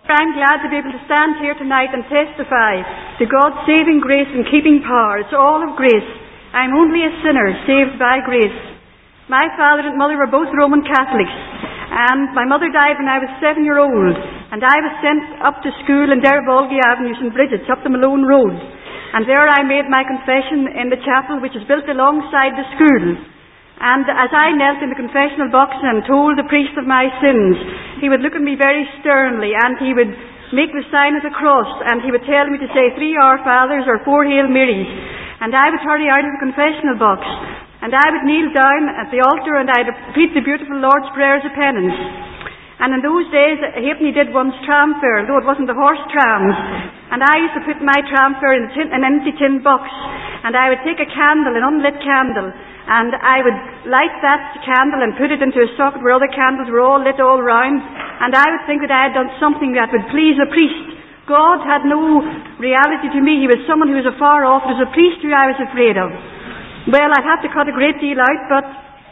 I'm glad to be able to stand here tonight and testify to God's saving grace and keeping power. It's all of grace. I'm only a sinner saved by grace. My father and mother were both Roman Catholics, and my mother died when I was 7-year-old, and I was sent up to school in Derrybolgie Avenue, St. Bridget's, up the Malone Road. And there I made my confession in the chapel, which is built alongside the school. And as I knelt in the confessional box and told the priest of my sins, he would look at me very sternly, and he would make the sign of the cross, and he would tell me to say 3 Our Fathers or 4 Hail Marys. And I would hurry out of the confessional box, and I would kneel down at the altar, and I'd repeat the beautiful Lord's Prayer as a penance. And in those days, a halfpenny did one's tram fare, though it wasn't the horse trams. And I used to put my tram fare in an empty tin box, and I would take a candle, an unlit candle, and I would light that candle and put it into a socket where other candles were all lit all round, and I would think that I had done something that would please a priest. God had no reality to me. He was someone who was afar off. It was a priest who I was afraid of. Well, I'd have to cut a great deal out, but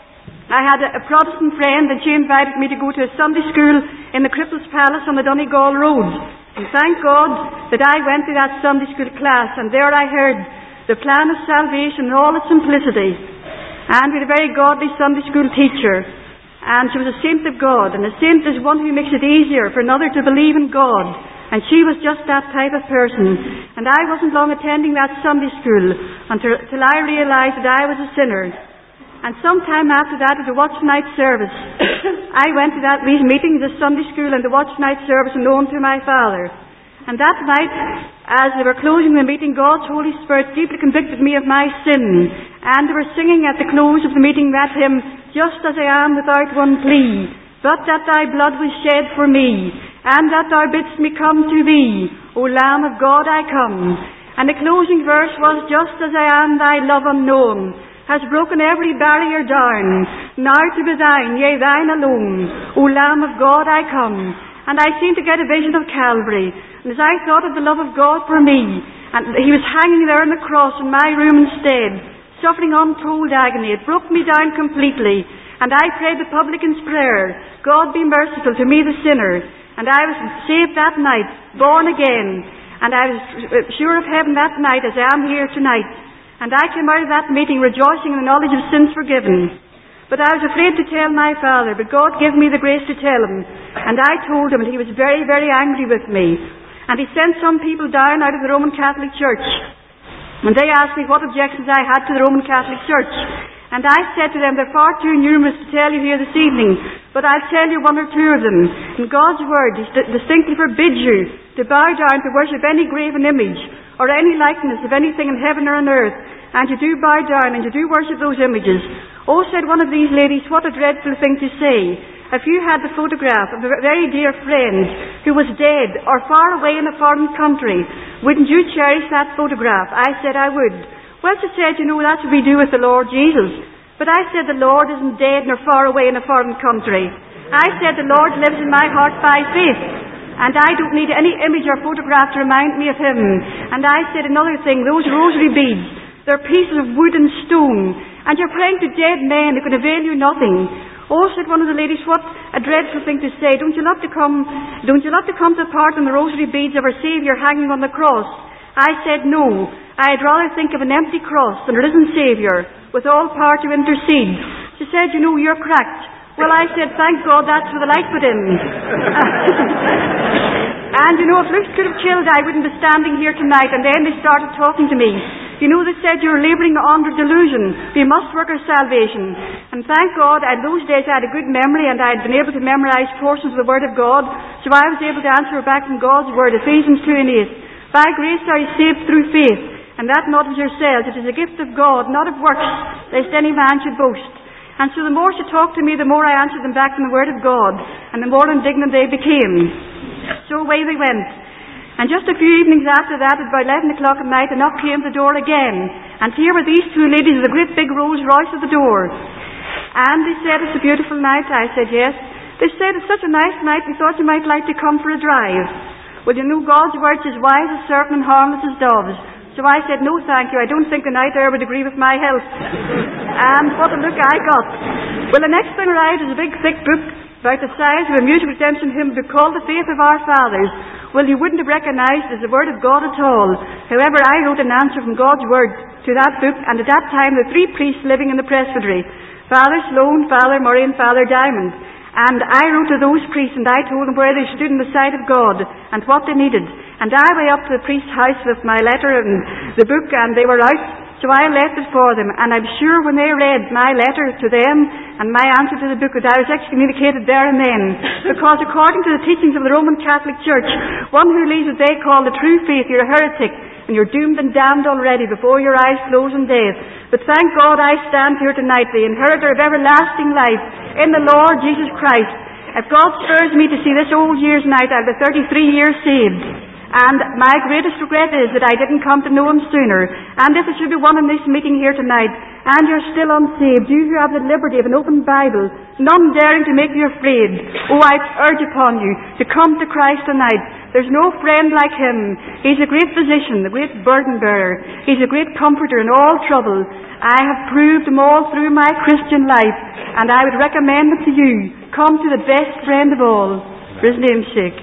I had a Protestant friend, and she invited me to go to a Sunday school in the Cripples Palace on the Donegal Road. And thank God that I went to that Sunday school class, and there I heard the plan of salvation in all its simplicity. And we had a very godly Sunday school teacher, and she was a saint of God, and a saint is one who makes it easier for another to believe in God, and she was just that type of person. And I wasn't long attending that Sunday school until I realized that I was a sinner. And sometime after that, at the watch night service, I went to these meetings, the Sunday school and the watch night service, known to my father. And that night, as they were closing the meeting, God's Holy Spirit deeply convicted me of my sin. And they were singing at the close of the meeting that hymn, Just as I am without one plea, but that thy blood was shed for me, and that thou bidst me come to thee, O Lamb of God, I come. And the closing verse was, Just as I am, thy love unknown has broken every barrier down, now to be thine, yea, thine alone, O Lamb of God, I come. And I seemed to get a vision of Calvary. And as I thought of the love of God for me, and he was hanging there on the cross in my room instead, suffering untold agony, it broke me down completely. And I prayed the publican's prayer, God be merciful to me the sinner. And I was saved that night, born again. And I was sure of heaven that night as I am here tonight. And I came out of that meeting rejoicing in the knowledge of sins forgiven. But I was afraid to tell my father, but God gave me the grace to tell him. And I told him, and he was very, very angry with me. And he sent some people down out of the Roman Catholic Church. And they asked me what objections I had to the Roman Catholic Church. And I said to them, they're far too numerous to tell you here this evening, but I'll tell you one or two of them. In God's Word, He distinctly forbids you to bow down to worship any graven image, or any likeness of anything in heaven or on earth. And you do bow down, and you do worship those images. Oh, said one of these ladies, what a dreadful thing to say. If you had the photograph of a very dear friend who was dead or far away in a foreign country, wouldn't you cherish that photograph? I said I would. Well, she said, you know, that's what we do with the Lord Jesus. But I said the Lord isn't dead nor far away in a foreign country. I said the Lord lives in my heart by faith. And I don't need any image or photograph to remind me of Him. And I said another thing, those rosary beads, they're pieces of wood and stone. And you're praying to dead men who can avail you nothing. Oh, said one of the ladies, what a dreadful thing to say. Don't you love to come to part in the rosary beads of our Saviour hanging on the cross? I said no. I'd rather think of an empty cross than a risen Saviour with all power to intercede. She said, you know, you're cracked. Well, I said, thank God that's where the light put in. And you know, if looks could have killed, I wouldn't be standing here tonight. And then they started talking to me. You know, they said you're labouring under delusion. We must work our salvation. And thank God, in those days I had a good memory, and I had been able to memorise portions of the Word of God. So I was able to answer back from God's Word, Ephesians 2:8. By grace are you saved through faith, and that not of yourselves. It is a gift of God, not of works, lest any man should boast. And so the more she talked to me, the more I answered them back from the Word of God, and the more indignant they became. So away they went. And just a few evenings after that, at about 11 o'clock at night, a knock came to the door again. And here were these two ladies with a great big Rolls Royce at the door. And they said, it's a beautiful night. I said, yes. They said, it's such a nice night, we thought you might like to come for a drive. Well, you know, God's Word is wise as serpent and harmless as doves. So I said, no thank you, I don't think the night air would agree with my health. And what a look I got. Well, the next thing arrived was a big thick book about the size of a music redemption hymn book called The Faith of Our Fathers, well, you wouldn't have recognised as the Word of God at all. However, I wrote an answer from God's Word to that book, and at that time the three priests living in the presbytery, Father Sloan, Father Murray and Father Diamond. And I wrote to those priests and I told them where they stood in the sight of God and what they needed. And I went up to the priest's house with my letter and the book, and they were out, so I left it for them. And I'm sure when they read my letter to them and my answer to the book, that I was excommunicated there and then. Because according to the teachings of the Roman Catholic Church, one who leaves what they call the true faith, you're a heretic, and you're doomed and damned already before your eyes close in death. But thank God I stand here tonight, the inheritor of everlasting life in the Lord Jesus Christ. If God spurs me to see this old year's night, I'll be 33 years saved. And my greatest regret is that I didn't come to know Him sooner. And if there should be one in this meeting here tonight, and you're still unsaved, you who have the liberty of an open Bible, none daring to make you afraid, oh, I urge upon you to come to Christ tonight. There's no friend like Him. He's a great physician, the great burden bearer. He's a great comforter in all trouble. I have proved Him all through my Christian life, and I would recommend Him to you. Come to the best friend of all, for His name's sake.